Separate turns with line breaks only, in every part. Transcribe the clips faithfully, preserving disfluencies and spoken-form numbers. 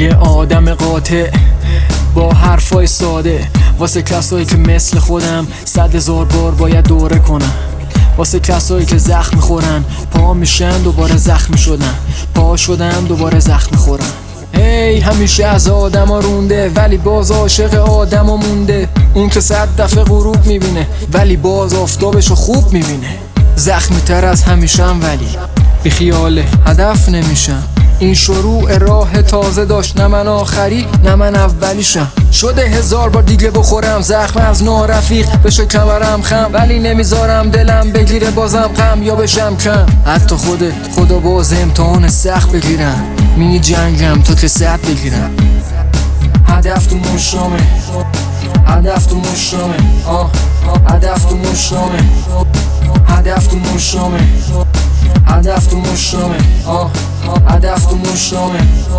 یه آدم قاطع با حرفای ساده، واسه کسایی که مثل خودم صد هزار بار باید دوره کنم، واسه کسایی که زخم میخورن پا میشن دوباره زخم شدن، پا شدن دوباره زخم میخورن. هی hey, همیشه از آدم ها رونده ولی باز عاشق آدم ها مونده. اون که صد دفعه غروب میبینه ولی باز آفتابشو خوب میبینه. زخمی تر از همیشم ولی بی خیال هدف نمیشم. این شروع راه تازه داشت، نه من آخری نه من اولیشم. شده هزار بار دیگه بخورم زخم از نارفیق بشه کمرم خم، ولی نمیذارم دلم بگیره بازم غم یا بشم کم. حتی خودت خدا باز امتحان سخت بگیرم، می جنگم تا که صد بگیرم. هدف تو مشامه، هدف تو مشامه، آه هدف تو مشامه، هدف تو مشامه، هدف تو مشامه، آه هدف تو مشامه.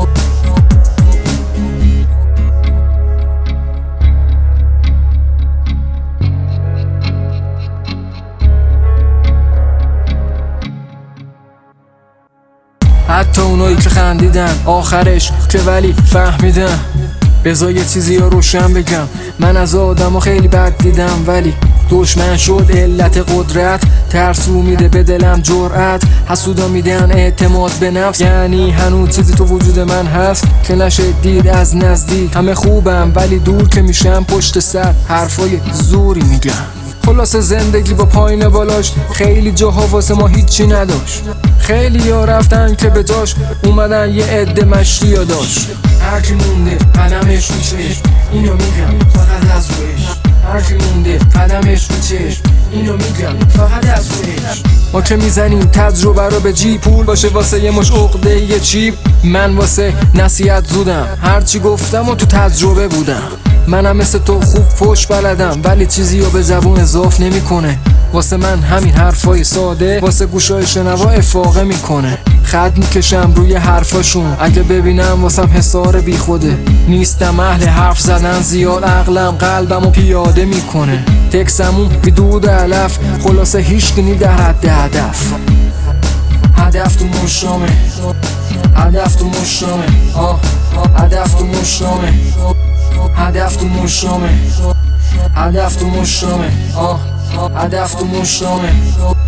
حتی اونایی که خندیدن آخرش که ولی فهمیدن. بذار یه چیزی رو روشن بگم، من از آدم خیلی بد دیدم ولی دشمن شد علت قدرت. ترسو میده به دلم جرأت، حسودا میدن اعتماد به نفس. یعنی هنوز چیزی تو وجود من هست که نشه دید از نزدیک. همه خوبم ولی دور که میشم پشت سر حرفای زوری میگم. خلاص زندگی با پایین بالاش خیلی جاها واسه ما هیچی نداشت. خیلی ها رفتن که به جاش اومدن یه عده مشتی ها داشت. هرکی مونده قدمش رو چشم، اینو میگم فقط از روش. هرکی مونده قدمش رو چشم، اینو میگم فقط از روش. ما که میزنیم تجربه رو به جیب، پول باشه واسه یه مش عقده یه چیپ. من واسه نصیحت زودم، هرچی گفتم و تو تجربه بودم. منم مثل تو خوب فوش بلدم ولی چیزی رو به زبون اضاف نمیکنه. واسه من همین حرفای ساده واسه گوشای شنوا افاقه میکنه. خط میکشم روی حرفاشون، اگه ببینم واسم حسار بی خوده. نیستم اهل حرف زدن زیاد، عقلم قلبمو پیاده میکنه. تکسمون بدود علف، خلاصه هیچ کنی در حد هدف. هدف تو مشامه، هدف تو مشامه، آه هدف تو مشامه، هدف تو مشامه، هدف تو مشامه، آه هدف تو مشامه.